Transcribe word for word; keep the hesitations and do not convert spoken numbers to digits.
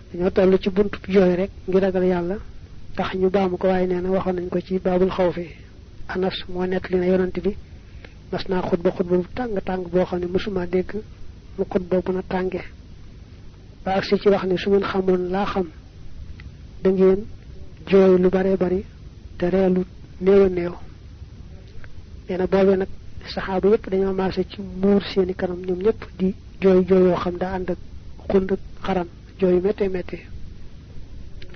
dañoo toll ci buntu jooy rek ngir ragal yàlla tax ñu baamu ko waaye nee na waxoon nañ ko ci baabul xawfi Anas moo nekk li na yonent bi mas naa xutba xutba bu tàng tàng boo xam ne mësuma dégg mu xutba bu na tànge ba agsi ci wax ne su ngeen xamoon laa xam da ngeen jooy lu bare bari te reelu néew a néew nee na boobee nag saxaaba yépp dañoo marché ci muur seeni kanam ñoom ñëpp di jooy jooy yoo xam daa ànd ak xund xaram jooy métte métte